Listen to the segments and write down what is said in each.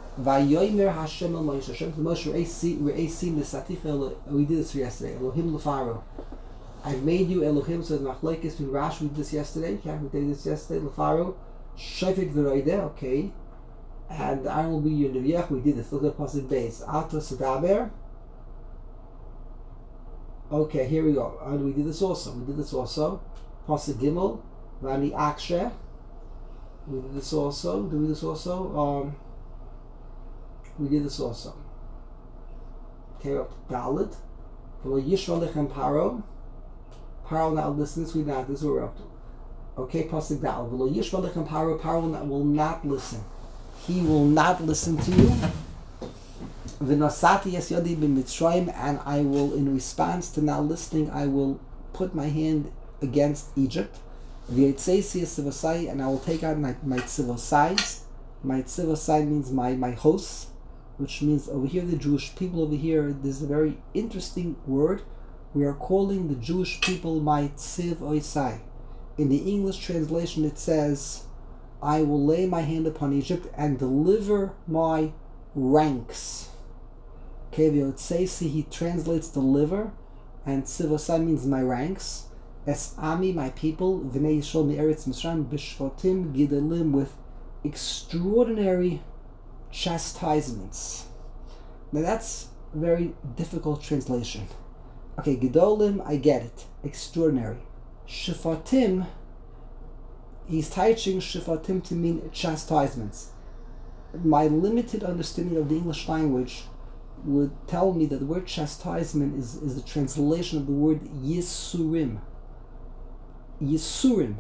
Vayomer Hashem el Moshe. Hashem to Moshe, Re'esi Nisaticha. We did this yesterday. Elohim Lefaro. I've made you Elohim. So the Machlekes between Rashi, we did this yesterday. We did this yesterday. Lefaro. Shofet V'roideh. Okay. And the iron will be your Neviach. We did this. Look at Pasuk Beis. Ato Sedaber. Okay, here we go. And we did this also. Pasuk Gimel. Vani Akshe. We did this also. Do we do this also? We did this also. Okay, up to Dalet. V'lo Yishma Lechem Paro. Paro now listens. We not. This is what we're up to. Okay, Pasuk Dalet. V'lo Yishma Lechem Paro. Paro will not listen. He will not listen to you. V'nosati es yodi b'mitzrayim, and I will, in response to not listening, I will put my hand against Egypt. V'yetzeisi es tzivosai, and I will take out my tzivosai. My tzivosai means my hosts, which means over here the Jewish people over here. There's a very interesting word. We are calling the Jewish people my tzivosai. In the English translation, it says, I will lay my hand upon Egypt and deliver my ranks. Okay, he translates deliver, and tzivosai means my ranks. Es ami, my people, v'nei Yisrael me'eretz Mitzrayim, b'shvatim gidelim, with extraordinary chastisements. Now that's a very difficult translation. Okay, gedolim, I get it. Extraordinary. Shvatim, he's teaching shvatim to mean chastisements. My limited understanding of the English language would tell me that the word chastisement is the translation of the word yisurim. Yisurim.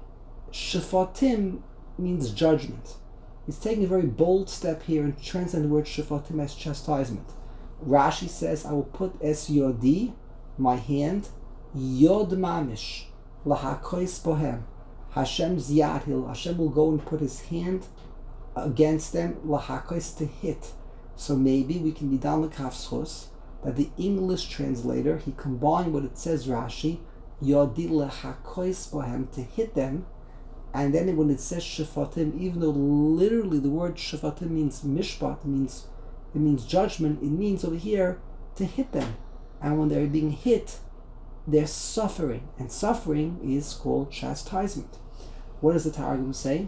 Shefatim means judgment. He's taking a very bold step here and translating the word shefatim as chastisement. Rashi says, I will put es yodi, my hand, yod mamish, lahakois bohem. Hashem's yad, Hashem will go and put his hand against them, lahakois, to hit. So maybe we can be down the kafschus that the English translator, he combined what it says Rashi, yodi lehakois bohem, to hit them, and then when it says shefatim, even though literally the word shefatim means mishpat, it means judgment, it means over here to hit them. And when they're being hit, they're suffering, and suffering is called chastisement. What does the Targum say?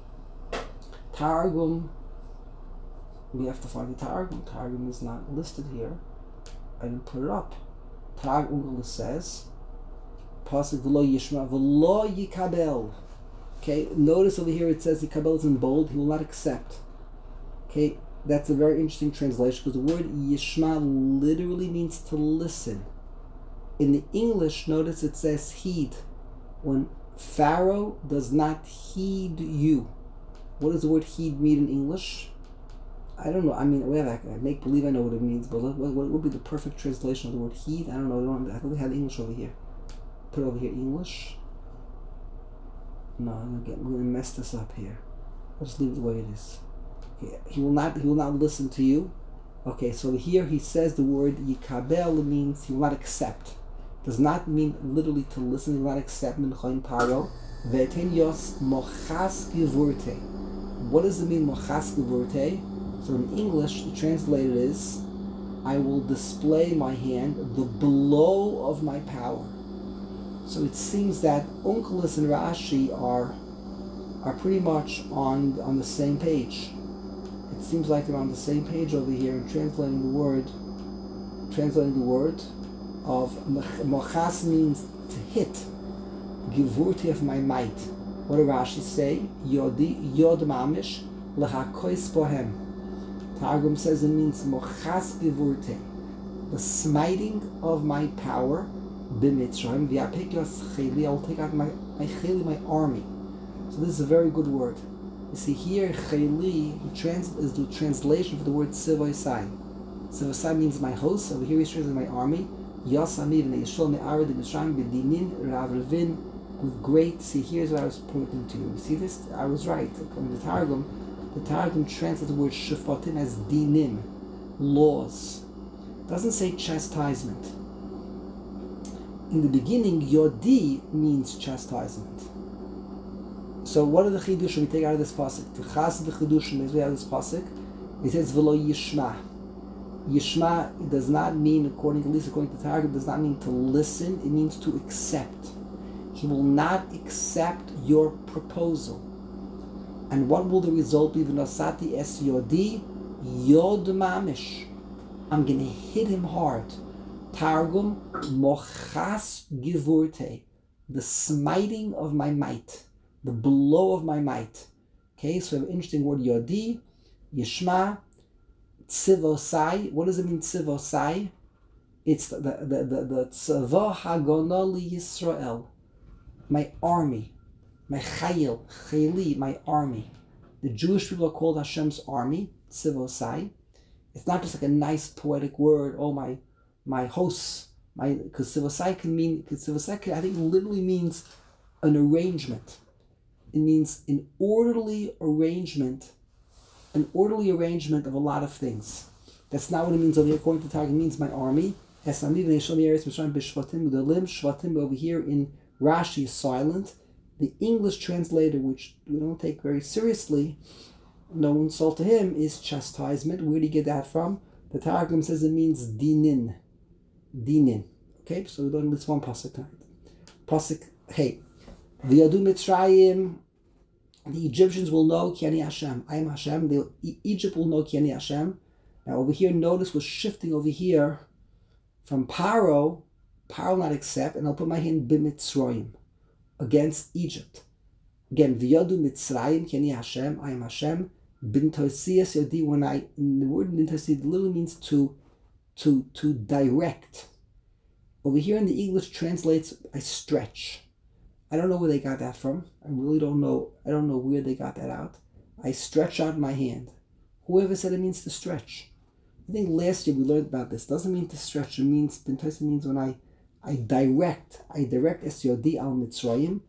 Targum, we have to find the Targum. Targum is not listed here. I didn't put it up. Targum says, Pasuk v'lo yishma v'lo yikabel. Okay, notice over here it says yikabel is in bold. He will not accept. Okay, that's a very interesting translation because the word yishma literally means to listen. In the English, notice it says heed. When Pharaoh does not heed you. What does the word heed mean in English? I don't know. I mean, I make believe I know what it means, but what would be the perfect translation of the word heed? I don't know. I think we have English over here. Put over here English. No, I'm going to mess this up here. I'll just leave it the way it is. Okay. He will not listen to you. Okay, so here he says the word yikabel means he will not accept. Does not mean literally to listen, he will not accept. Minchoin paro. Ve'eten yos mochas gevurte. What does it mean mochas gevurte? So in English, the translated is, I will display my hand, the blow of my power. So it seems that Onkelos and Rashi are pretty much on the same page. It seems like they're on the same page over here in translating the word of mochas means to hit, gevurti of my might. What did Rashi say? Yod mamish lehakois bohem. Targum says it means mochas gevurte, the smiting of my power. B'mitzrayim v'yapik yos cheli, I will take out my cheli, my army. So this is a very good word. You see here, cheli is the translation for the word tzivosai. Tzivosai means my host. Over here he's translating my army. Yasami v'nei Yisrael me'ared Mitzrayim b'dinin ravravin, with great. See, here's what I was pointing to. You see this? I was right. In the Targum translates the word shefatim as dinim, laws. It doesn't say chastisement. In the beginning, yodi means chastisement. So what are the chidushim we take out of this pasuk? The chas of the chidushim is we have this pasuk It says v'lo yishma. Yishma does not mean, at least according to Targum, does not mean to listen. It means to accept. He will not accept your proposal. And what will the result be? V'nosati es yodi yod mamish. I'm going to hit him hard. Targum mochas givurte, the smiting of my might, the blow of my might. Okay, so we have an interesting word, yodi, yishma, tzivosai. What does it mean, tzivosai? It's the tzava hagona li Yisrael, my army, my chayli, my army. The Jewish people are called Hashem's army, tzivosai. It's not just like a nice poetic word, oh my hosts, because tzivosai I think literally means an arrangement. It means an orderly arrangement of a lot of things. That's not what it means over here. According to Targum, it means my army. Over here in Rashi is silent. The English translator, which we don't take very seriously, no insult to him, is chastisement. Where do you get that from? The Targum says it means dinin. Dinin. Okay, so we learn this one pasuk tonight. Pasuk hey. V'yadu Mitzrayim, the Egyptians will know Ki ani Hashem. I am Hashem. Egypt will know Ki ani Hashem. Now over here, notice we're shifting over here from Paro not accept, and I'll put my hand b'Mitzrayim, against Egypt. Again, V'yadu Mitzrayim Ki ani Hashem. I am Hashem. B'ntosias yodi. The word b'ntosias literally means to direct. Over here in the English translates I stretch. I don't know where they got that from. I really don't know. I don't know where they got that out. I stretch out my hand. Whoever said it means to stretch? I think last year we learned about this. Doesn't mean to stretch. It means when I direct. I direct es yodi al Mitzrayim.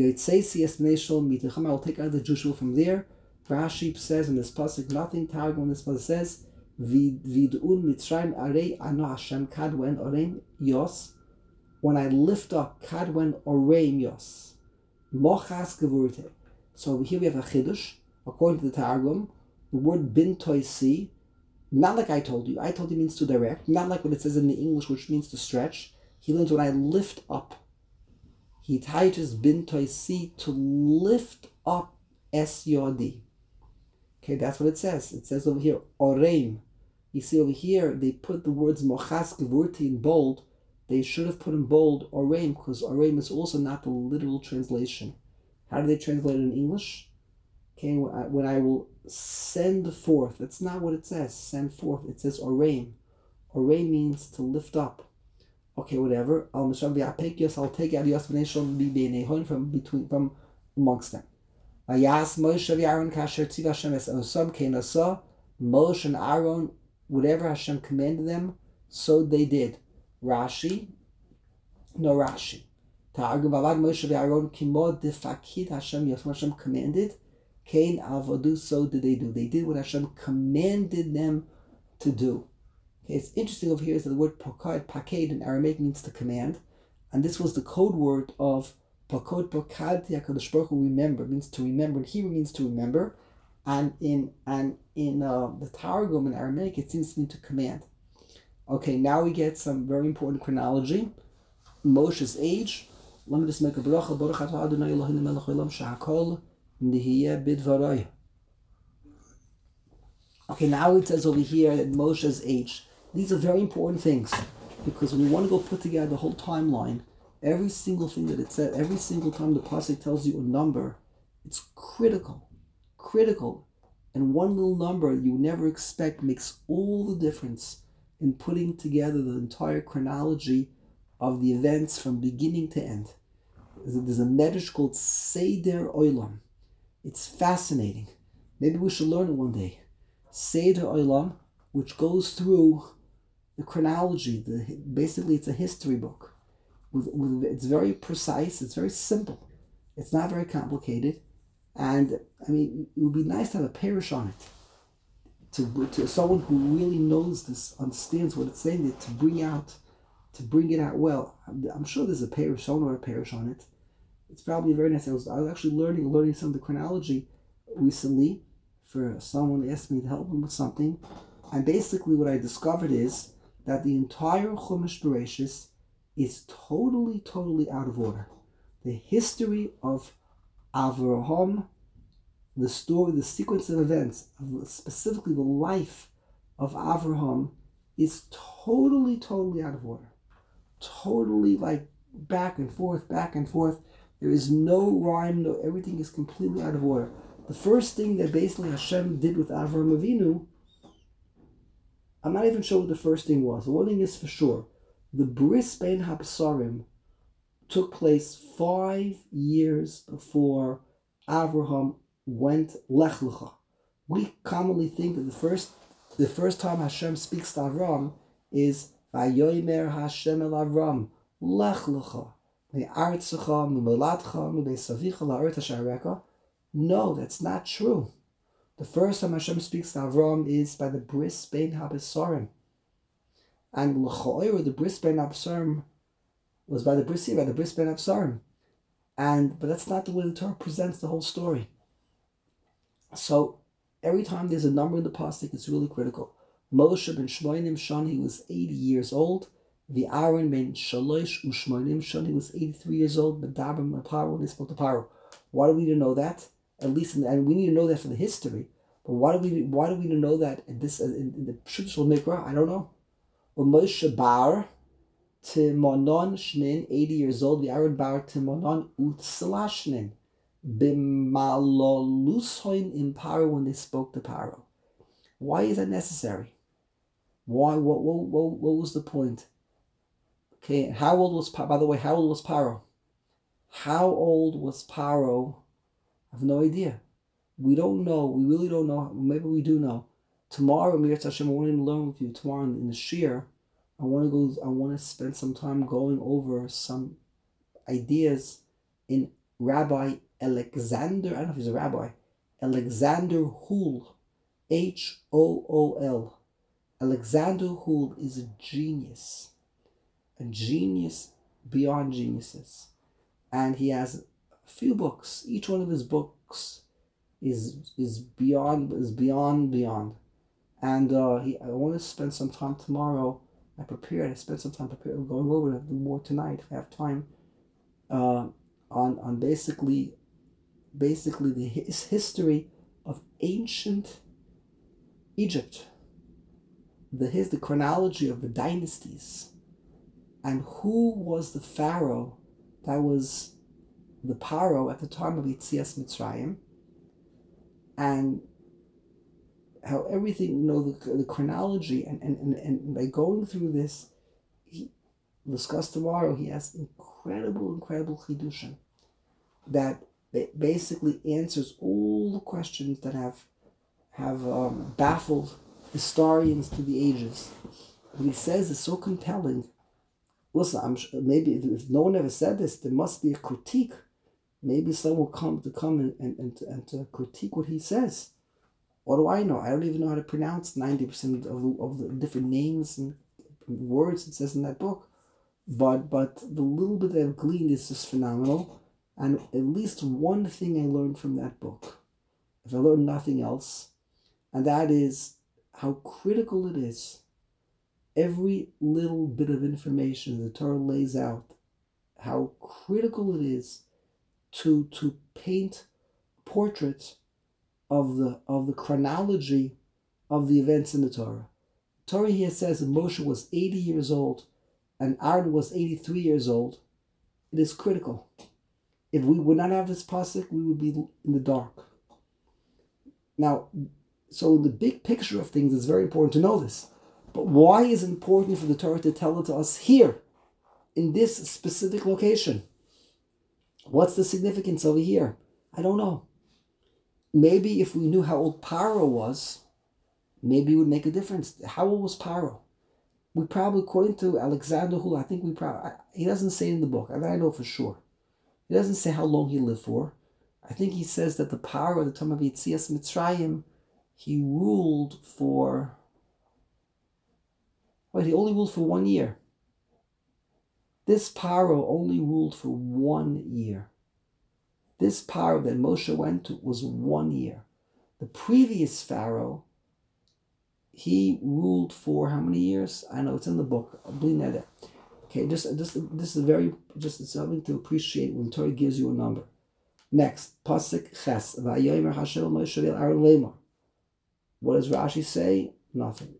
I will take out the Jewish people from there. Rashi says in this pasuk nothing. Targum in this pasuk says vid'un Mitzrayim arei ano Hashem kadwen oreim yos. When I lift up, kadwen oreim yos, mochas gevurte. So here we have a chiddush. According to the Targum, the word bin toisi, not like I told you. I told you means to direct. Not like what it says in the English, which means to stretch. He learns when I lift up. He teaches bin toisi to lift up es yodi. Okay, that's what it says. It says over here oreim. You see over here they put the words mochas gevurte in bold. They should have put in bold oreim, because oreim is also not the literal translation. How do they translate it in English? Okay, when I will send forth, that's not what it says. Send forth. It says oreim. Oreim means to lift up. Okay, whatever. I'll take out Yos from amongst them. Moshe and Aaron, whatever Hashem commanded them, so they did. Rashi. Targum Avad Moshe v'Aaron kimod defakid Hashem Yosem. Hashem commanded. Kain avodu. So did they do. They did what Hashem commanded them to do. Okay, it's interesting over here is that the word paked in Aramaic means to command, and this was the code word of pakod pakad Hakadosh Baruch Hu, remember. It means to remember. In Hebrew means to remember, and in the Targum in Aramaic it seems to mean to command. Okay, now we get some very important chronology. Moshe's age. Let me just make a bracha. Baruch atah Adonai Eloheinu melech haolam shehakol nihiyeh bidvaroi. Okay, now it says over here that Moshe's age. These are very important things, because when you want to go put together the whole timeline, every single thing that it said, every single time the pasuk tells you a number, it's critical. And one little number you never expect makes all the difference in putting together the entire chronology of the events from beginning to end. There's a medrash called Seder Olam. It's fascinating. Maybe we should learn it one day. Seder Olam, which goes through the chronology. Basically, it's a history book. It's very precise. It's very simple. It's not very complicated. And, I mean, it would be nice to have a parish on it. To someone who really knows this, understands what it's saying, to bring it out well. I'm sure there's a parish, someone wrote a parish on it. It's probably very nice. I was actually learning some of the chronology recently for someone asked me to help him with something, and basically what I discovered is that the entire Chumash Bereshis is totally out of order. The history of Avraham, the story, the sequence of events, specifically the life of Avraham, is totally out of order. Totally like back and forth. There is no rhyme, everything is completely out of order. The first thing that basically Hashem did with Avraham Avinu, I'm not even sure what the first thing was. One thing is for sure, the Bris Bein HaBesarim took place 5 years before Avraham went Lech Lecha. We commonly think that the first time Hashem speaks to Avraham is Vayomer Hashem el Avram Lech Lecha me'artzecha me'moladcha me'besavicha la'aretz asher areka. No, that's not true. The first time Hashem speaks to Avram is by the Bris Bein HaBesarim. And l'cha'or, the Bris Bein HaBesarim was by the Bris Bein HaBesarim. But that's not the way the Torah presents the whole story. So every time there's a number in the pasuk, it's really critical. Moshe ben Shmoinim Shon, he was 80 years old. The Aaron ben Shalosh u'Shmoinim Shon, he was 83 years old. Medabrim Paro, and they spoke to Paro. Why do we need to know that? At least, and we need to know that for the history. But why do we need to know that in the Pshuto Shel Mikra? I don't know. Moshe bar Timonon Shnin, 80 years old. The Aaron bar Timonon Utsala Shnin. B'malolusoin in Paro, when they spoke to Paro. Why is that necessary? Why? What was the point? Okay, how old was Paro? By the way, how old was Paro? How old was Paro? I have no idea. We don't know. We really don't know. Maybe we do know. Tomorrow, Mir Hashem, I want to learn with you tomorrow in the Shir. I want to spend some time going over some ideas in Rabbi Alexander. I don't know if he's a rabbi. Alexander Hool, Hool. Alexander Hool is a genius beyond geniuses, and he has a few books. Each one of his books is beyond. And I want to spend some time tomorrow. I spent some time prepared, going over it more tonight if I have time. On basically the history of ancient Egypt, the chronology of the dynasties, and who was the pharaoh that was the Paro at the time of Yetzias Mitzrayim, and how everything, the chronology, and by going through this, we'll discuss tomorrow, he has incredible chidushim that basically answers all the questions that have baffled historians to the ages. What he says is so compelling. Listen, I'm sure, maybe if no one ever said this, there must be a critique. Maybe someone will come and to critique what he says. What do I know? I don't even know how to pronounce 90% of the different names and words it says in that book. But the little bit that I've gleaned is just phenomenal. And at least one thing I learned from that book, if I learned nothing else, and that is how critical it is. Every little bit of information the Torah lays out, how critical it is to paint portraits of the chronology of the events in the Torah. The Torah here says that Moshe was 80 years old and Aaron was 83 years old. It is critical. If we would not have this pasuk, we would be in the dark. Now, so in the big picture of things, it's very important to know this. But why is it important for the Torah to tell it to us here, in this specific location? What's the significance over here? I don't know. Maybe if we knew how old Paro was, maybe it would make a difference. How old was Paro? We probably, according to Alexander Hul, I think he doesn't say in the book, and I know for sure. He doesn't say how long he lived for. I think he says that the Paro at the time of Yetzias Mitzrayim, he ruled for... Well, he only ruled for 1 year. This Paro only ruled for 1 year. This Paro that Moshe went to was 1 year. The previous Pharaoh, he ruled for how many years? I know it's in the book. Okay, this is something to appreciate when Torah gives you a number. Next, Pasuk Ches. Vayomer Hashem Moshe Aaron Lemor. What does Rashi say? Nothing.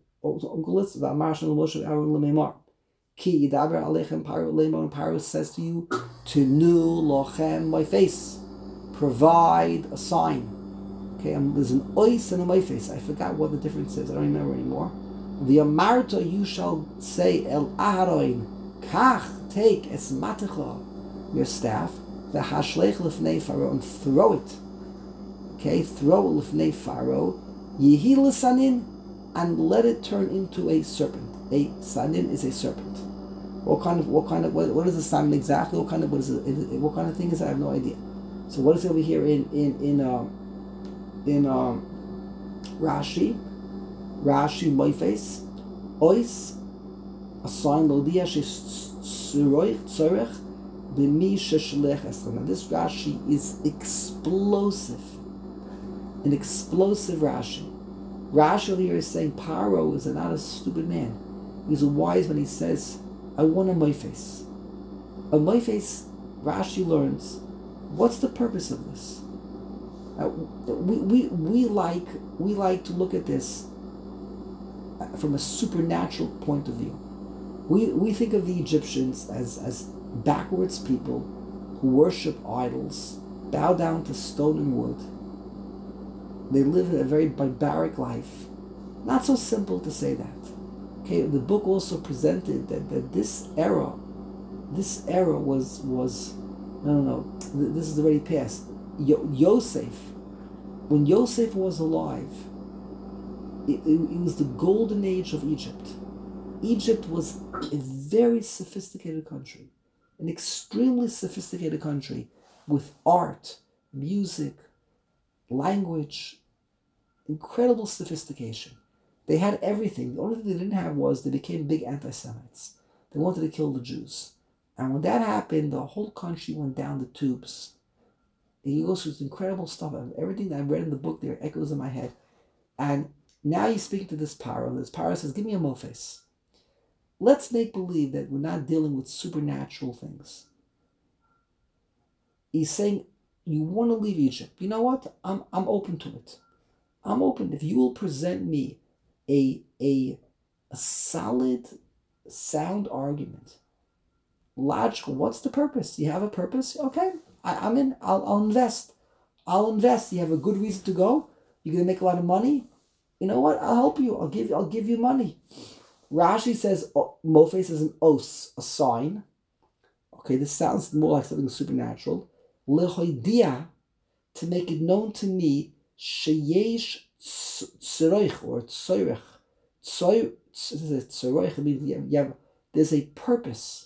Ki yidaber alechem Paro Lemor, and Paro says to you, to nu lochem my face, provide a sign. Okay, there's an ois and a my face. I forgot what the difference is. I don't remember anymore. The amarta, you shall say el Aharon, kach, take es matecha, your staff, the hashlech lifnei Pharaoh, and throw it. Okay, throw it lifnei Pharaoh, yihi l'sanin, and let it turn into a serpent. A sanin is a serpent. What is the sanin exactly? What kind of thing is it? I have no idea. So what is it over here in Rashi Moifes Ois, a sign Lodia Tzorech B'mi Sheshlech Esram. Now this Rashi is explosive, an explosive Rashi. Rashi here is saying Paro is not a stupid man. He's a wise man. He says, I want a Moifes. A Moifes, Rashi learns, what's the purpose of this? We like to look at this from a supernatural point of view. We think of the Egyptians as backwards people who worship idols, bow down to stone and wood. They live a very barbaric life. Not so simple to say that. Okay, the book also presented that this era was no. This is already past. Yosef, when Yosef was alive, it was the golden age of Egypt. Egypt was a very sophisticated country, an extremely sophisticated country with art, music, language, incredible sophistication. They had everything. The only thing they didn't have was they became big anti-Semites. They wanted to kill the Jews. And when that happened, the whole country went down the tubes. He goes through incredible stuff. Everything that I've read in the book there echoes in my head. And now he's speaking to this Paro. This Paro says, give me a mofes. Let's make believe that we're not dealing with supernatural things. He's saying, you want to leave Egypt. You know what? I'm open to it. I'm open. If you will present me a solid, sound argument, logical, what's the purpose? You have a purpose? Okay. I'm in. I'll invest. You have a good reason to go. You're gonna make a lot of money. You know what? I'll help you. I'll give you money. Rashi says mofes is an os, a sign. Okay, this sounds more like something supernatural. Lehoidia, to make it known to me, sheyesh tzorech or tzorech. Tzorech means there's a purpose.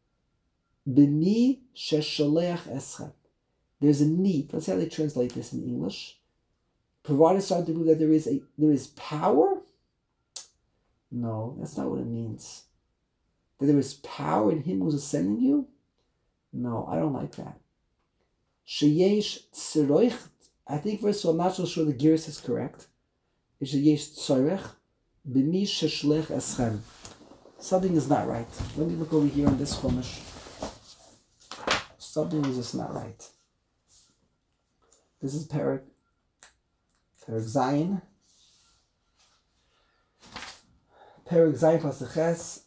B'mi sheshalech eschem. There's a need. Let's see how they translate this in English. Provide a sign to prove that there is power. No, that's not what it means. That there is power in Him who's ascending you. No, I don't like that. Sheyesh tzorech. I think first of all, I'm not so sure the Geras is correct. It's sheyesh tzorech b'mi sheshalech eschem. Something is not right. Let me look over here on this Chumash. Something is just not right. This is Perek Zayin. Perek Zayin Pasuk Ches.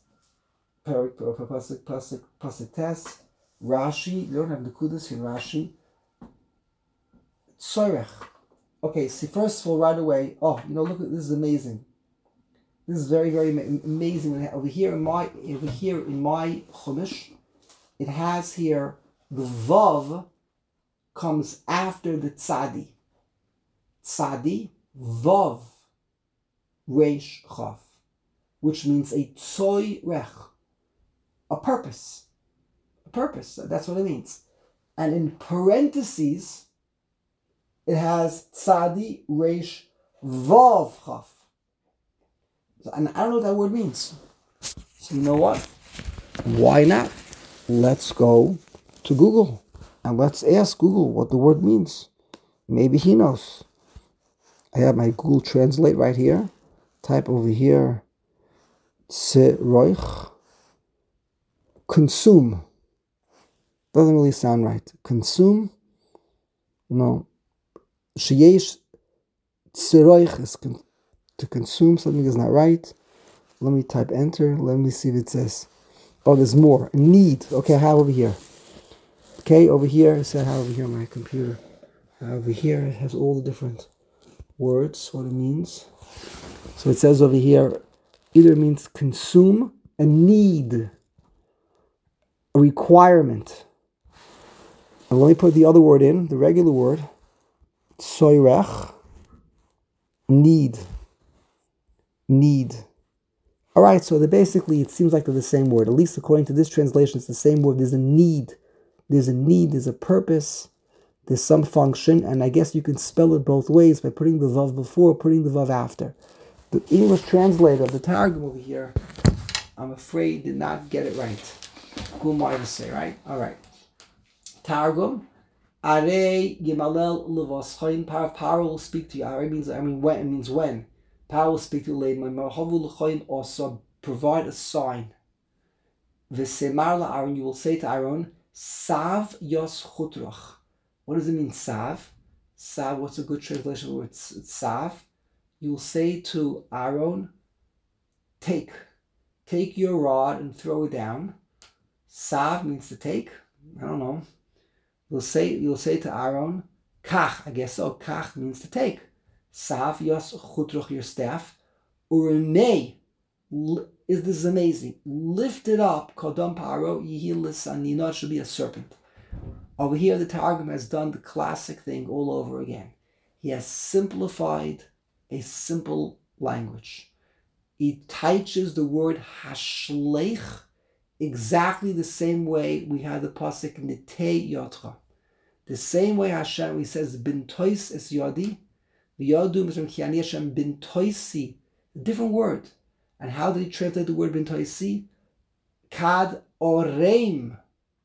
Pasuk Tes. Rashi. You don't have the kudos in Rashi. Tzorech. Okay, see, first of all, right away, look at this is amazing. This is very, very amazing. Over here in my Chumash, it has here the Vav comes after the Tzadi. Tzadi, Vav, Reish, Chaf, which means a Tzoyrech, a purpose. A purpose, that's what it means. And in parentheses, it has Tzadi, Reish, Vav, Chaf. And I don't know what that word means. So you know what? Why not? Let's go to Google and let's ask Google what the word means. Maybe he knows. I have my Google Translate right here. Type over here, tzeroich, consume. Doesn't really sound right. Consume, no. Sheyesh tzeroich is to consume. Something is not right. Let me type enter. Let me see if it says. Oh, there's more. Need. Okay, I have over here. Okay, over here. I said I have over here on my computer. Over here, it has all the different words, what it means. So it says over here, either means consume, a need, a requirement. And let me put the other word in, the regular word, tzoirech, need. All right, so basically it seems like they're the same word. At least according to this translation, it's the same word. There's a need, there's a purpose, there's some function, and I guess you can spell it both ways by putting the vav before, putting the vav after. The English translator of the Targum over here, I'm afraid, did not get it right. Who am I to say, right? All right. Targum, Arei Yimalel Levaschain, power will speak to you. Arei means, when, it means when. Power will speak to you later. My Marhavu L'chain also provide a sign. V'semar la'Aaron, you will say to Aaron, Sav Yos Chutrach. What does it mean, Sav? Sav, what's a good translation of the word? It's Sav. You will say to Aaron, take your rod and throw it down. Sav means to take. I don't know. You'll say to Aaron, Kach, I guess so. Kach means to take. Sav Yos Chutrach, your staff. Urenei, this is amazing. Lift it up. Kodam Paro Yihi Lisanina, it should be a serpent. Over here, the Targum has done the classic thing all over again. He has simplified a simple language. He teaches the word hashleich exactly the same way we had the pasuk Nitei Yotra. The same way Hashem, he says, Bin Tois es Yodi, V'Yodu Mizram Kiani Hashem Bin Toisi, a different word. And how did he translate the word Bin Toisi? Kad Oreim,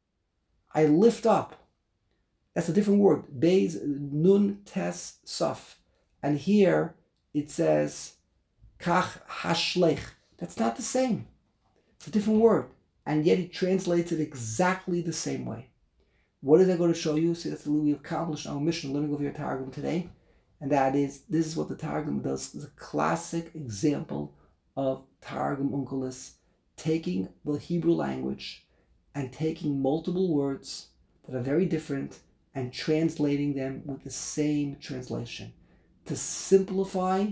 I lift up. That's a different word. Beis Nun Tes Saf. And here it says Kach Hashlech. That's not the same. It's a different word. And yet he translates it exactly the same way. What is I going to show you? See, that's what we accomplished our mission learning over your Targum today. And that is, this is what the Targum does. It's a classic example of Targum Onkelos, taking the Hebrew language and taking multiple words that are very different and translating them with the same translation to simplify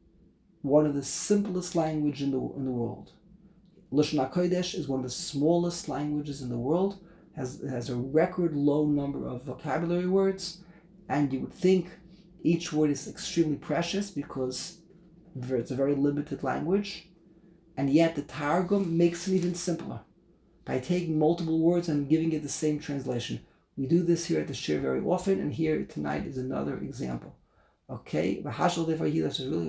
one of the simplest languages in the world. Lashon HaKodesh is one of the smallest languages in the world, has a record low number of vocabulary words, and you would think each word is extremely precious because it's a very limited language, and yet the Targum makes it even simpler by taking multiple words and giving it the same translation. We do this here at the Shir very often, and here tonight is another example. Okay, if I would be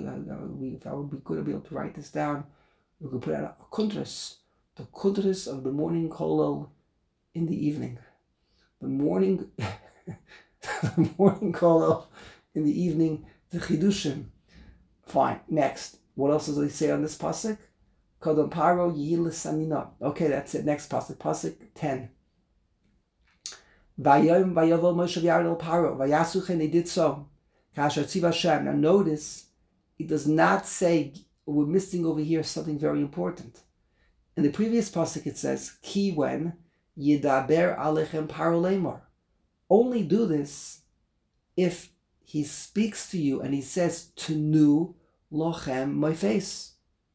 good to be able to write this down, we could put out a kuntras, the kuntras of the morning kollel in the evening. The morning kollel in the evening, the chidushim. Fine, next. What else does he say on this pasuk? Kodam paro yihil sanina. Okay, that's it. Next pasuk, pasuk 10. Vayom vayavo Moshe v'Aaron el paro vayasuchen. They did so. Kasher tziv Hashem. Now notice, it does not say. We're missing over here something very important. In the previous pasuk it says, Ki when yidaber alechem paro lemor. Only do this if he speaks to you and he says, Tenu lochem my face.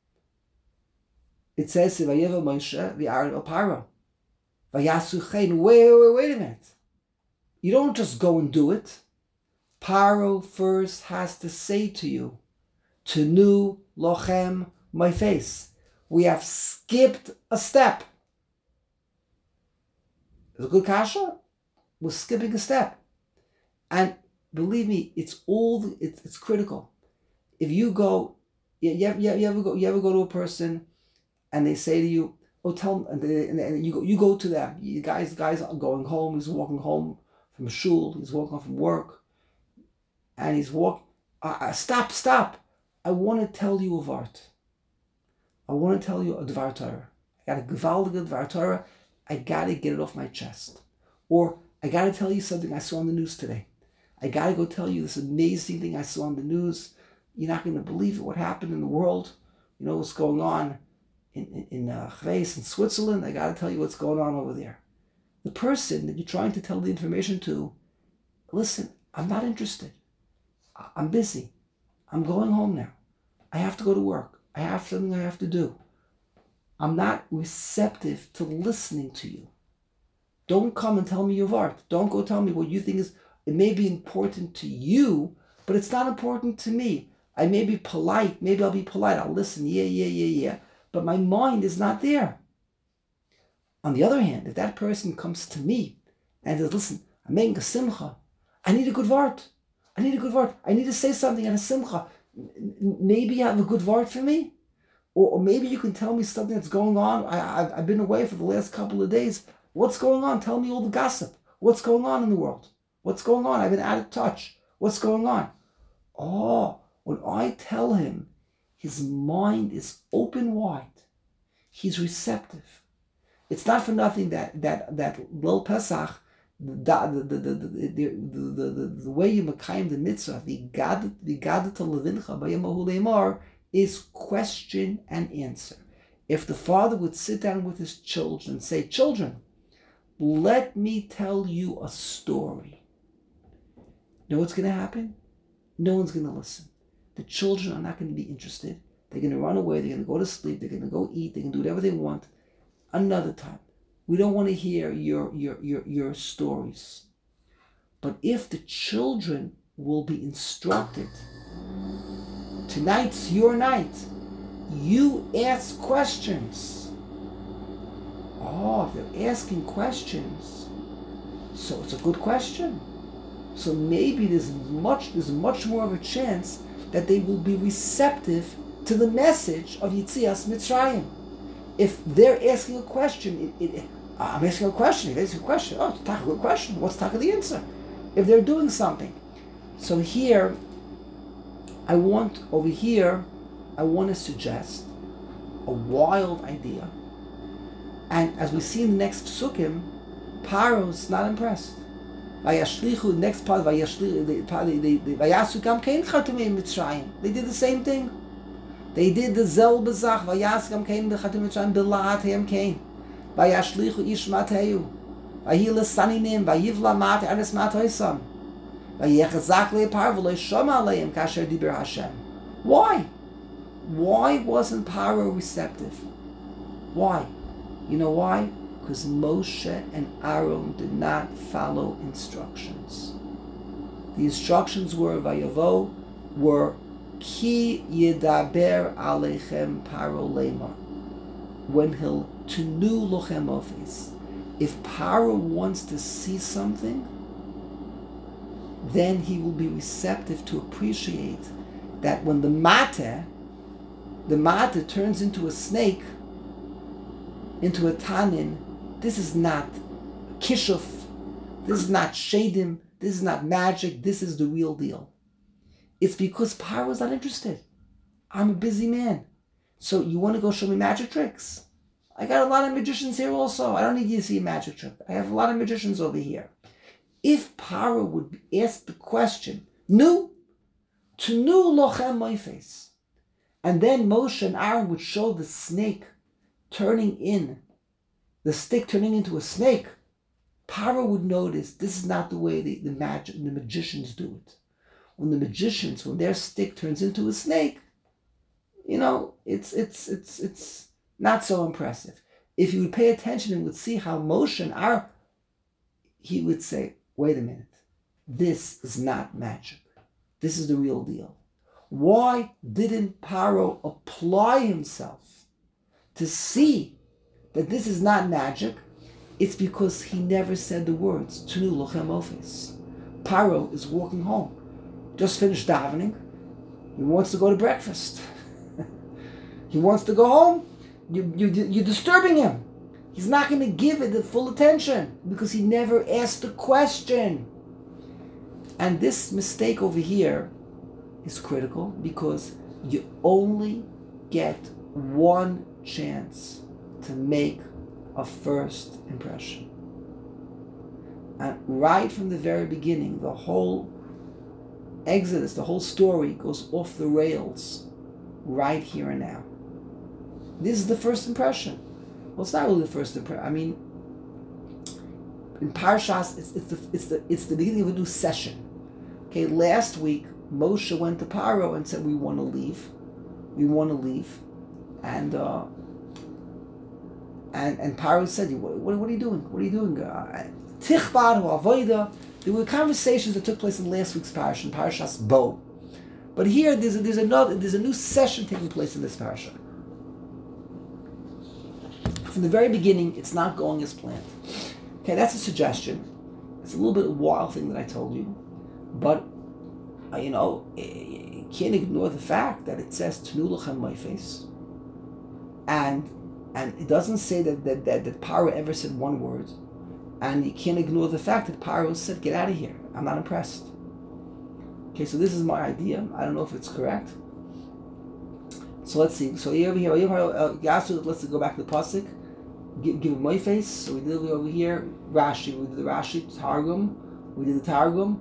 It says, Vayeva Moshe v'Aaron el paro vayasuchen. Wait a minute. You don't just go and do it. Paro first has to say to you, Tenu lochem my face. We have skipped a step. Is it good kasha? We're skipping a step. And believe me, it's critical. If you go, you ever go to a person and they say to you, oh, tell them, and you go to them. You guys are going home. He's walking home from shul. He's walking home from work, and he's walking. Stop. I want to tell you a vart. I want to tell you a Dvar Torah. I got a gewaldige Dvar Torah. I got to get it off my chest. Or I got to tell you something I saw on the news today. I got to go tell you this amazing thing I saw on the news. You're not going to believe it, what happened in the world. You know what's going on in Gries in Switzerland. I got to tell you what's going on over there. The person that you're trying to tell the information to, listen, I'm not interested. I'm busy. I'm going home now. I have to go to work. I have something I have to do. I'm not receptive to listening to you. Don't come and tell me your vart. Don't go tell me what you think is, it may be important to you, but it's not important to me. I may be polite. Maybe I'll be polite. I'll listen. Yeah. But my mind is not there. On the other hand, if that person comes to me and says, listen, I'm making a simcha. I need a good vart. I need to say something at a simcha. Maybe you have a good vart for me? Or maybe you can tell me something that's going on. I've been away for the last couple of days. What's going on? Tell me all the gossip. What's going on in the world? What's going on? I've been out of touch. What's going on? Oh, when I tell him, his mind is open wide. He's receptive. It's not for nothing that Lil Pesach, the way you makayim the mitzvah, the gadat levincha b'yamahu leimar, is question and answer. If the father would sit down with his children and say, children, let me tell you a story. You know what's going to happen? No one's going to listen. The children are not going to be interested. They're going to run away. They're going to go to sleep. They're going to go eat. They can do whatever they want. Another time. We don't want to hear your stories. But if the children will be instructed, tonight's your night. You ask questions. Oh, if they're asking questions, so it's a good question. So maybe there's much more of a chance that they will be receptive to the message of Yitzias Mitzrayim. If they're asking a question, I'm asking a question. If they ask a question, oh, it's a good question. What's the answer? If they're doing something. So here, I want to suggest a wild idea. And as we see in the next psukim, Paro's not impressed. Vayashlichu, next part, Vayasu Gam Kein Chatumei Mitzrayim. They did the same thing. They did the selbe Zach. Vayasu Gam Kein Chatumei Mitzrayim Belaat Hem Kein. Vayashlichu Ish Mateu. Vayil Saninim. Vayivla Mat Anis Matoisam. Vayechazak Le Paro V'Lo Shoma Aleim Kasher Diber Hashem. Why? Why wasn't Paro receptive? Why? You know why? Because Moshe and Aaron did not follow instructions. The instructions were Vayavo, were Ki Yedaber Alechem Paro Lemar. When he'll Tunu Lochem Ofis. If Paro wants to see something, then he will be receptive to appreciate that when the mate turns into a snake, into a tanin, this is not kishuf, this is not shadim, this is not magic, this is the real deal. It's because Paro is not interested. I'm a busy man. So you want to go show me magic tricks? I got a lot of magicians here also. I don't need you to see a magic trick. I have a lot of magicians over here. If Paro would ask the question, Nu lochem moifes, and then Moshe and Aaron would show the snake the stick turning into a snake, Paro would notice this is not the way the magicians do it. When their stick turns into a snake, it's not so impressive. If you would pay attention and would see how Moshe and Aaron, he would say, wait a minute, this is not magic. This is the real deal. Why didn't Paro apply himself to see that this is not magic? It's because he never said the words, Tunu lochem ofis. Paro is walking home. Just finished davening. He wants to go to breakfast. He wants to go home. You're disturbing him. He's not going to give it the full attention because he never asked the question. And this mistake over here is critical because you only get one chance to make a first impression. And right from the very beginning, the whole Exodus, the whole story goes off the rails right here and now. This is the first impression. Well, it's not really the first impression. I mean, in Parshas, it's the beginning of a new session. Okay, last week Moshe went to Paro and said, "We want to leave. We want to leave," and Paro said, "What are you doing? What are you doing?" Tichbar avoida. There were conversations that took place in last week's parasha, Parashas Bo, but here there's a new session taking place in this parasha. From the very beginning, it's not going as planned. Okay, that's a suggestion. It's a little bit of a wild thing that I told you, but you can't ignore the fact that it says Tnu Lachem Moifes, and it doesn't say that Paro ever said one word. And you can't ignore the fact that Paro said, "Get out of here. I'm not impressed." Okay, so this is my idea. I don't know if it's correct. So let's see. So over here, let's go back to the pasuk. Give my face. So we did over here Rashi. We did the Rashi Targum. We did the Targum.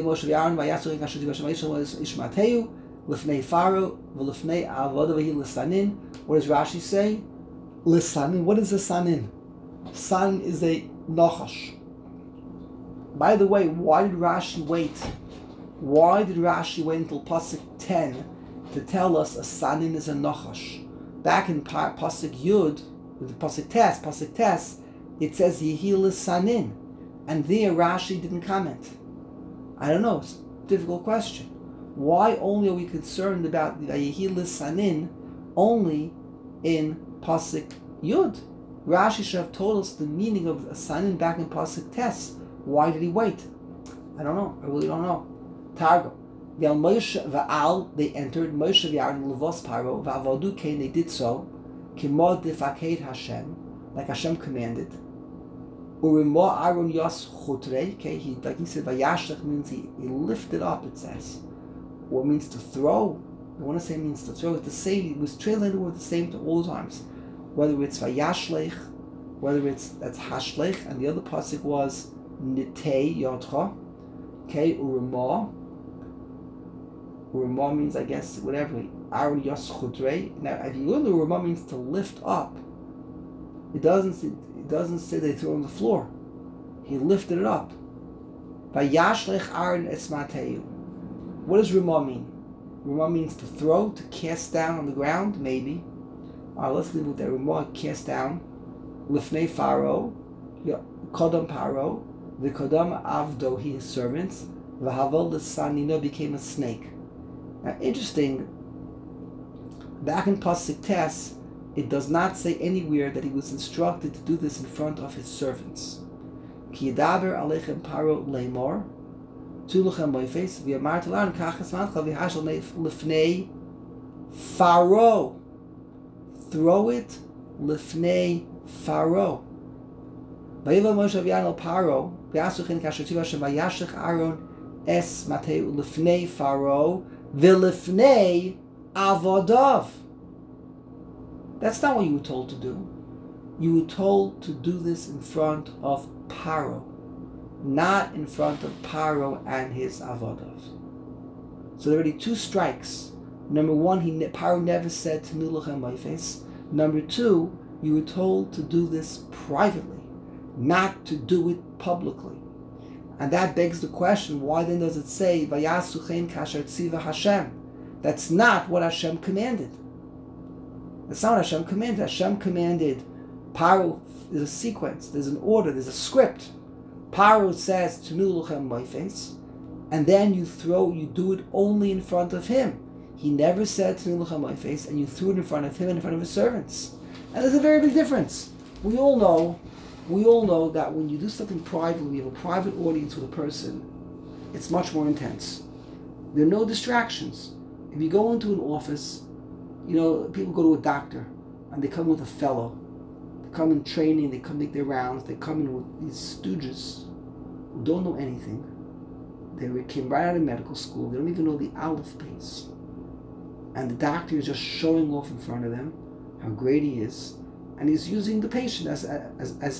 Lifnei Pharaoh, v'lifnei avodah v'hi lisanin. What does Rashi say? Lisanin. What is a sanin? San is a Nachash. By the way, why did Rashi wait? Why did Rashi wait until Pasuk 10 to tell us a Sanin is a Nachash? Back in Pasuk Yud, with Pasuk Tes, it says Yehil is Sanin. And there Rashi didn't comment. I don't know, it's a difficult question. Why only are we concerned about the Yehil is Sanin only in Pasuk Yud? Rashi should have told us the meaning of Sanin back in Pasuk Tes. Why did he wait? I don't know. I really don't know. Targum. V'al Moshe v'al, they entered. Moshe v'Aaron levos Paro v'avodu kein, they did so. Kimod defaked Hashem, like Hashem commanded. Urimo Aaron yas chutrei. Okay, like he said, v'yashlech means he lifted up. It says, or means to throw. I want to say means to throw. It's the same. It was translated with the same to all times. Whether it's vayashlech, whether that's hashlech, and the other pasuk was nitei yodcha. Okay, urima. Urima means, I guess, whatever. Aaron yas chudrei. Now, if you learn the urima means to lift up. It doesn't say they threw on the floor. He lifted it up. Vayashlech Aaron esmateu. What does urima mean? Urima means to throw, to cast down on the ground, maybe. Let's leave with that. Ramah cast down. Lifnei Pharaoh, Kodam Paro, the Kodam Avdo, his servants. V'haval l'sanino became a snake. Now, interesting. Back in Pasuk Tes, it does not say anywhere that he was instructed to do this in front of his servants. Ki yadaber alechem Paro leimor, tu lechem moifes v'yamar talan kachas mancha v'hashal lifnei Pharaoh. Throw it lifnei Pharaoh. Vayiva Moshe v'Aaron Paro v'yasuchin kasher tiv Hashem v'yashech Aaron es mateu lifnei Pharaoh v'lifnei avodav. That's not what you were told to do. You were told to do this in front of Paro, not in front of Paro and his avodav. So there are already two strikes. Number one, Paro never said to Tnu Lachem Moifes. Number two, you were told to do this privately, not to do it publicly. And that begs the question, why then does it say, Vayasu chen kasher tziva Hashem? That's not what Hashem commanded. That's not what Hashem commanded. Hashem commanded, Paro, there's a sequence, there's an order, there's a script. Paro says to Tnu Lachem Moifes, and then you do it only in front of him. He never said to Tnu Lachem Moifes, and you threw it in front of him and in front of his servants. And there's a very big difference. We all know that when you do something privately, you have a private audience with a person, it's much more intense. There are no distractions. If you go into an office, people go to a doctor, and they come with a fellow. They come in training, they come make their rounds, they come in with these stooges who don't know anything. They came right out of medical school. They don't even know the Aleph base. And the doctor is just showing off in front of them how great he is. And he's using the patient as a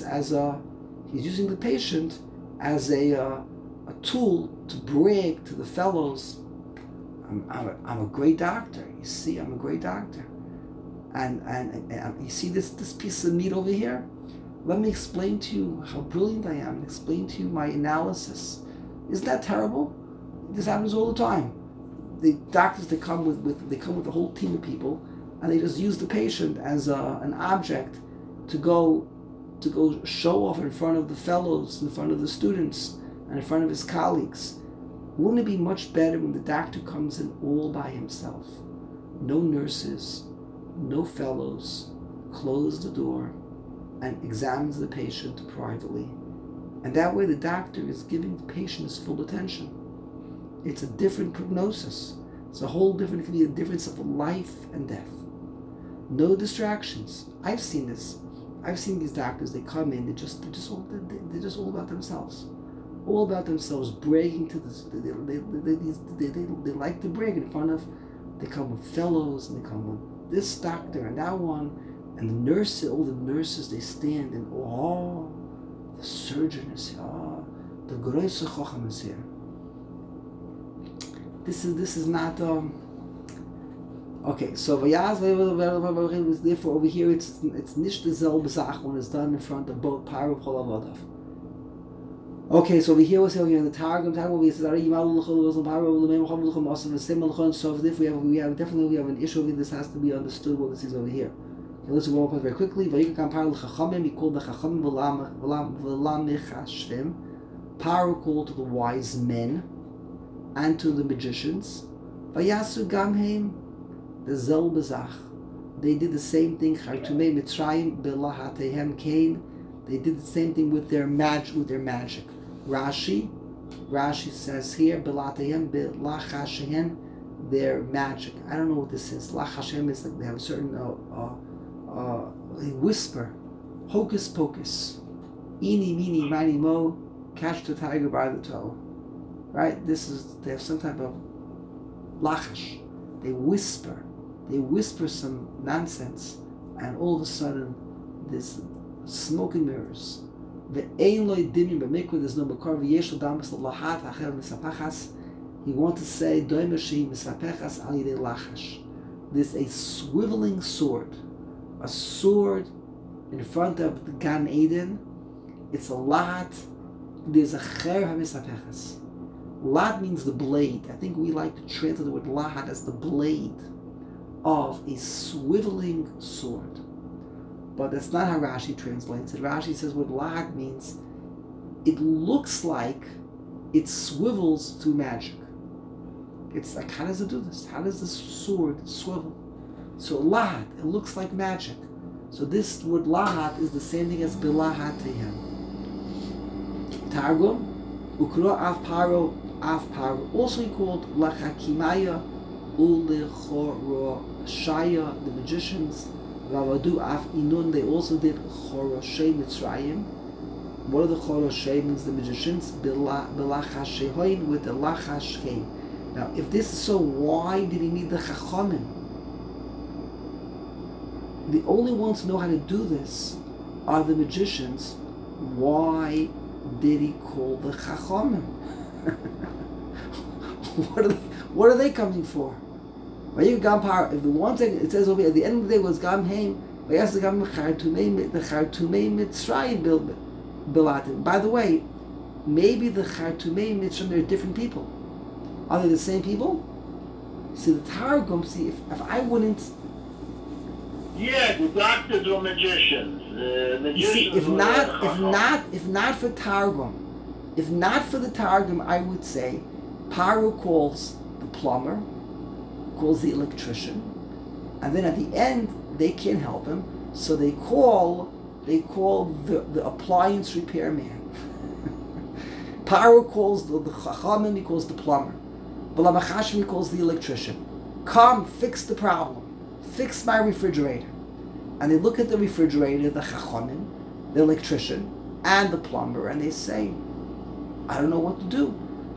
tool to brag to the fellows. I'm a great doctor. You see, I'm a great doctor. And you see this piece of meat over here? Let me explain to you how brilliant I am and explain to you my analysis. Isn't that terrible? This happens all the time. The doctors, they come with a whole team of people, and they just use the patient as an object to go show off in front of the fellows, in front of the students, and in front of his colleagues. Wouldn't it be much better when the doctor comes in all by himself? No nurses, no fellows, close the door, and examines the patient privately. And that way the doctor is giving the patient his full attention. It's a different prognosis. It's a whole different, it can be a difference of life and death. No distractions. I've seen this. I've seen these doctors, they come in, they're just all about themselves. All about themselves, bragging to this. They like to brag in front of, they come with fellows, and they come with this doctor and that one, and the nurses, all the nurses, they stand and the surgeon is here, the Groise Chacham is here. This is not okay. So therefore over here it's nicht dieselbe Sache when it's done in front of both Paro and Chol Avadav. Okay, so over here we're saying in the Targum we say so if we have definitely an issue with this. Has to be understood what this is over here. Okay, let's go over very quickly. We called the Chachamim Paro called to the wise men and to the magicians. Vayasu gamheim the zel bezach. They did the same thing. Chartumei Mitzrayim belahatehem kain. They did the same thing with their magic. Rashi says here belahatehem belachashen, their magic. I don't know what this is. Lachashem is like they have a certain whisper, hocus pocus, eeny meeny miny mo, catch the tiger by the toe. Right? They have some type of lachash. They whisper some nonsense, and all of a sudden there's smoke and mirrors. There's no makar v'yeshul damas lahat acher misapachas. He wants to say doimeshi misapechas al yidei lachash. There's a swiveling sword, a sword in front of the Gan Eden. It's a lahat. There's a cher hamisapechas. Lat means the blade. I think we like to translate the word lahat as the blade of a swiveling sword. But that's not how Rashi translates it. Rashi says what lahat means, it looks like it swivels through magic. It's like, how does it do this? How does this sword swivel? So lahat, it looks like magic. So this word lahat is the same thing as bilahat tehem. Targum, ukro af paro, also he called lachakimaya ulechoroshaya, the magicians. Vavadu af inun, they also did choroshei mitzrayim. What are the choroshei? Means the magicians belachashehoin, with the lachash came. Now, if this is so, why did he need the chachamim? The only ones who know how to do this are the magicians. Why did he call the chachamim? What are they coming for? If the one thing it says over here, at the end of the day was Gam Haim, the Chartumei Mitzrayim Bilatim. By the way, maybe the Chartumei Mitzrayim, they're different people. Are they the same people? See the Targum, if I wouldn't. Yeah, the doctors or magicians. See, if not for the Targum, I would say Paro calls the plumber, calls the electrician, and then at the end they can't help him, so they call the appliance repairman. Paro calls the chachamim, he calls the plumber. Balamachashim, he calls the electrician. Come, fix the problem. Fix my refrigerator. And they look at the refrigerator, the chachamim, the electrician, and the plumber, and they say, I don't know what to do.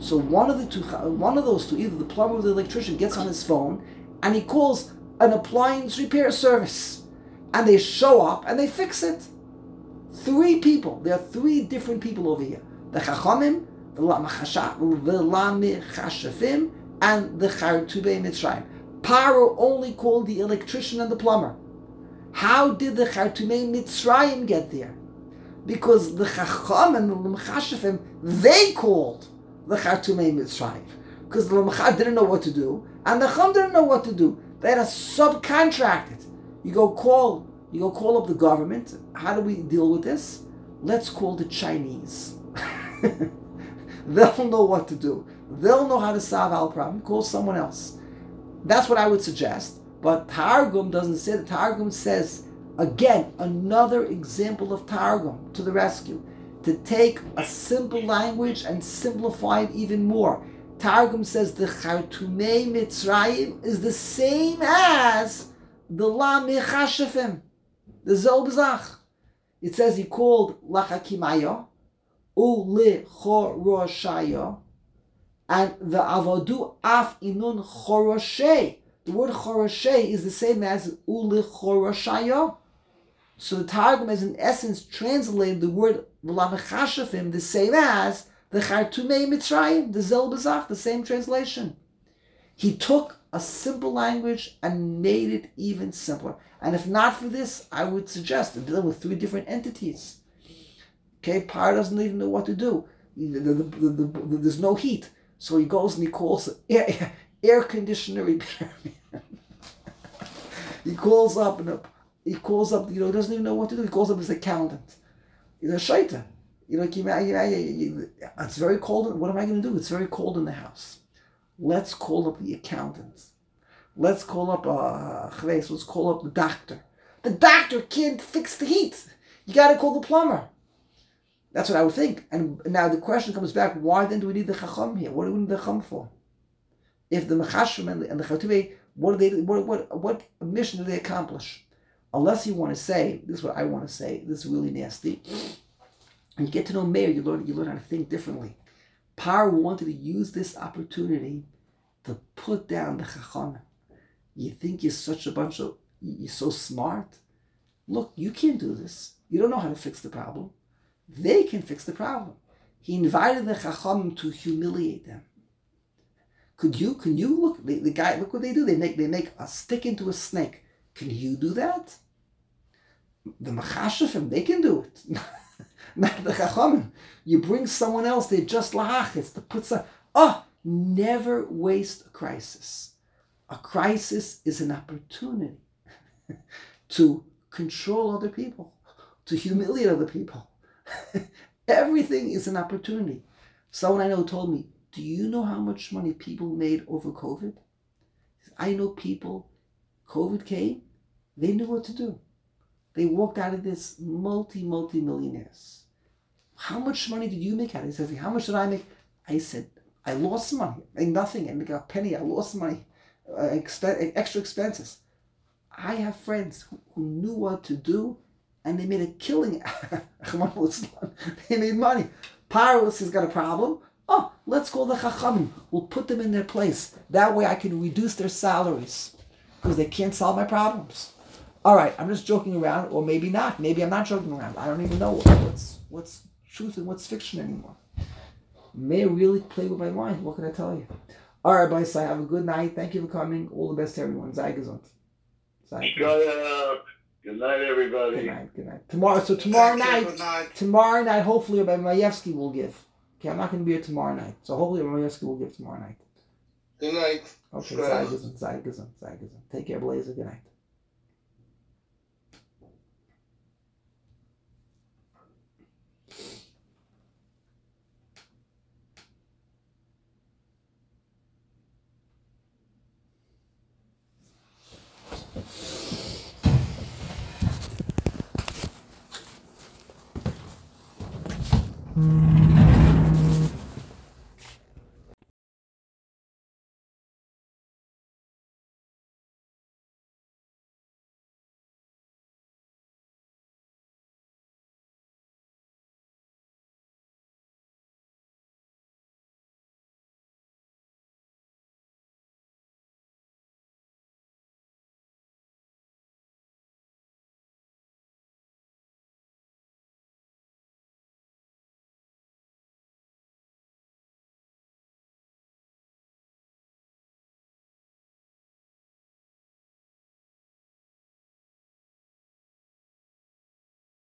So one of those two, either the plumber or the electrician, gets on his phone and he calls an appliance repair service, and they show up and they fix it. 3 people. There are 3 different people over here: the Chachamim, the Lamechashafim, and the Chartubei Mitzrayim. Paro only called the electrician and the plumber. How did the Chartumei Mitzrayim get there? Because the Chacham and the Lamechashafim, they called the Chartumei Mitzrayim. Because the Lamechah didn't know what to do, and the Chacham didn't know what to do. They had to subcontract it. You go call up the government. How do we deal with this? Let's call the Chinese. They'll know what to do. They'll know how to solve our problem. Call someone else. That's what I would suggest. But Targum doesn't say that. Targum says, again, another example of Targum to the rescue. To take a simple language and simplify it even more. Targum says the Chartumei Mitzrayim is the same as the Lamechashafim, the Zel B'zach. It says he called Lachakimaya, U'Lichoroshaya, and the Avodu Af Inun Choroshe. The word Choroshe is the same as U'Lichoroshaya. So the Targum has in essence translated the word Lamechashafim the same as the Chartumei Mitzrayim, the Zel B'zach, the same translation. He took a simple language and made it even simpler. And if not for this, I would suggest they're dealing with 3 different entities. Okay, Par doesn't even know what to do. There's no heat. So he goes and he calls air conditioner repairman. He calls up, he doesn't even know what to do. He calls up his accountant. He's a shaitan. It's very cold. What am I going to do? It's very cold in the house. Let's call up the accountant. Let's call up let's call up the doctor. The doctor can't fix the heat. You got to call the plumber. That's what I would think. And now the question comes back: why then do we need the Chacham here? What do we need the Chacham for? If the Mechashim and the Chartumei, what mission do they accomplish? Unless you want to say, this is what I want to say. This is really nasty. And you get to know Meir, you learn how to think differently. Par wanted to use this opportunity to put down the Chacham. You think you're so smart? Look, you can't do this. You don't know how to fix the problem. They can fix the problem. He invited the Chacham to humiliate them. Can you look? The guy, look what they do. They make a stick into a snake. Can you do that? The Mechashafim, they can do it. Not the Chachamim. You bring someone else, they're just lahachis to put some. Never waste a crisis. A crisis is an opportunity to control other people, to humiliate other people. Everything is an opportunity. Someone I know told me, do you know how much money people made over COVID? I know people, COVID came, they knew what to do. They walked out of this multi-millionaires. How much money did you make out of it? He says, how much did I make? I said, I lost money. I made nothing. I made a penny. I lost money. Extra expenses. I have friends who knew what to do, and they made a killing. They made money. Paros has got a problem. Let's call the Chachamim. We'll put them in their place. That way I can reduce their salaries because they can't solve my problems. All right, I'm just joking around, or maybe not. Maybe I'm not joking around. I don't even know what's truth and what's fiction anymore. May really play with my mind. What can I tell you? All right, bye, Sai. Have a good night. Thank you for coming. All the best to everyone. Sei gesund. Good night, everybody. Good night. Tomorrow night, hopefully, Rabbi Mayevsky will give. Okay, I'm not going to be here tomorrow night. So hopefully, Rabbi Mayevsky will give tomorrow night. Good night. Okay, sei gesund. Take care, Blazer. Good night. Mm-hmm.